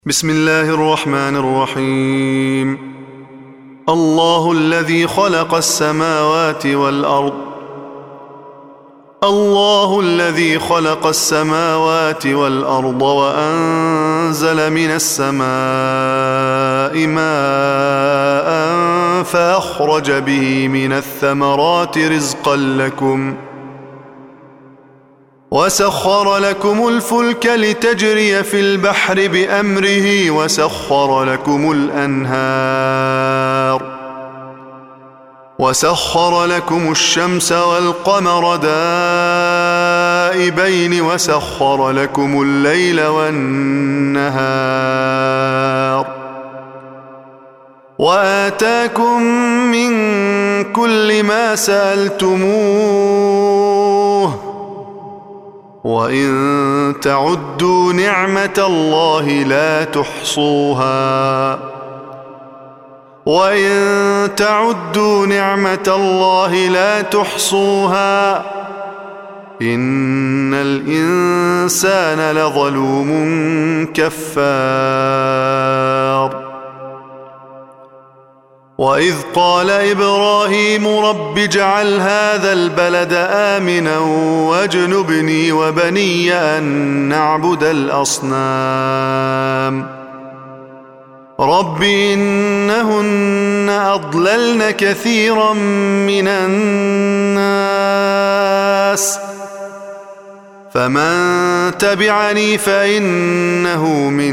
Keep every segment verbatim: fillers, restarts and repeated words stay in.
بسم الله الرحمن الرحيم. الله الذي خلق السماوات والأرض الله الذي خلق السماوات والأرض وأنزل من السماء ماء فأخرج به من الثمرات رزقا لكم وسخر لكم الفلك لتجري في البحر بأمره وسخر لكم الأنهار وسخر لكم الشمس والقمر دائبين وسخر لكم الليل والنهار وآتاكم من كل ما سألتموه وإن تعدوا نعمة الله لا تحصوها وإن تعدوا نعمة الله لا تحصوها إن الإنسان لظلوم كفار. وإذ قال إبراهيم رب اجعل هذا البلد آمنا واجنبني وبني أن نعبد الأصنام رب إنهن أضللن كثيرا من الناس فمن تبعني فإنه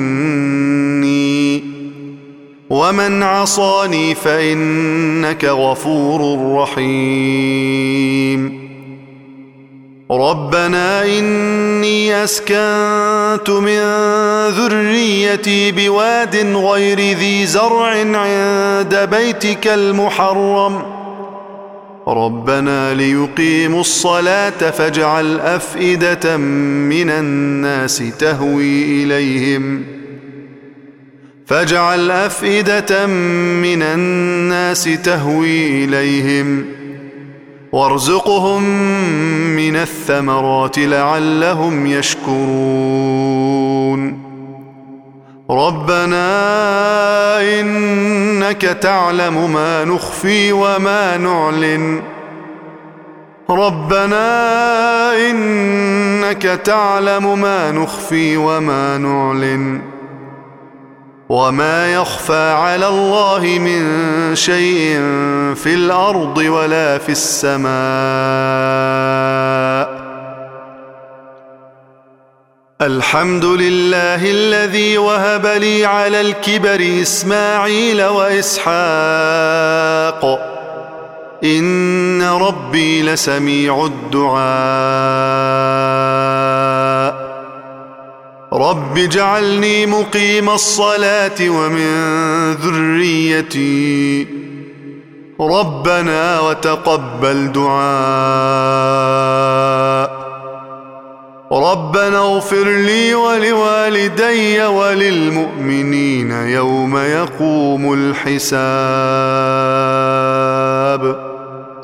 مني ومن عصاني فإنك غفور رحيم. ربنا إني أسكنت من ذريتي بواد غير ذي زرع عند بيتك المحرم ربنا ليقيموا الصلاة فاجعل أفئدة من الناس تهوي إليهم فاجعل أفئدة من الناس تهوي إليهم وارزقهم من الثمرات لعلهم يشكرون. ربنا إنك تعلم ما نخفي وما نعلن ربنا إنك تعلم ما نخفي وما نعلن وما يخفى على الله من شيء في الأرض ولا في السماء. الحمد لله الذي وهب لي على الكبر إسماعيل وإسحاق إن ربي لسميع الدعاء. رب اجعلني مقيم الصلاة ومن ذريتي ربنا وتقبل دعاء. ربنا اغفر لي ولوالدي وللمؤمنين يوم يقوم الحساب.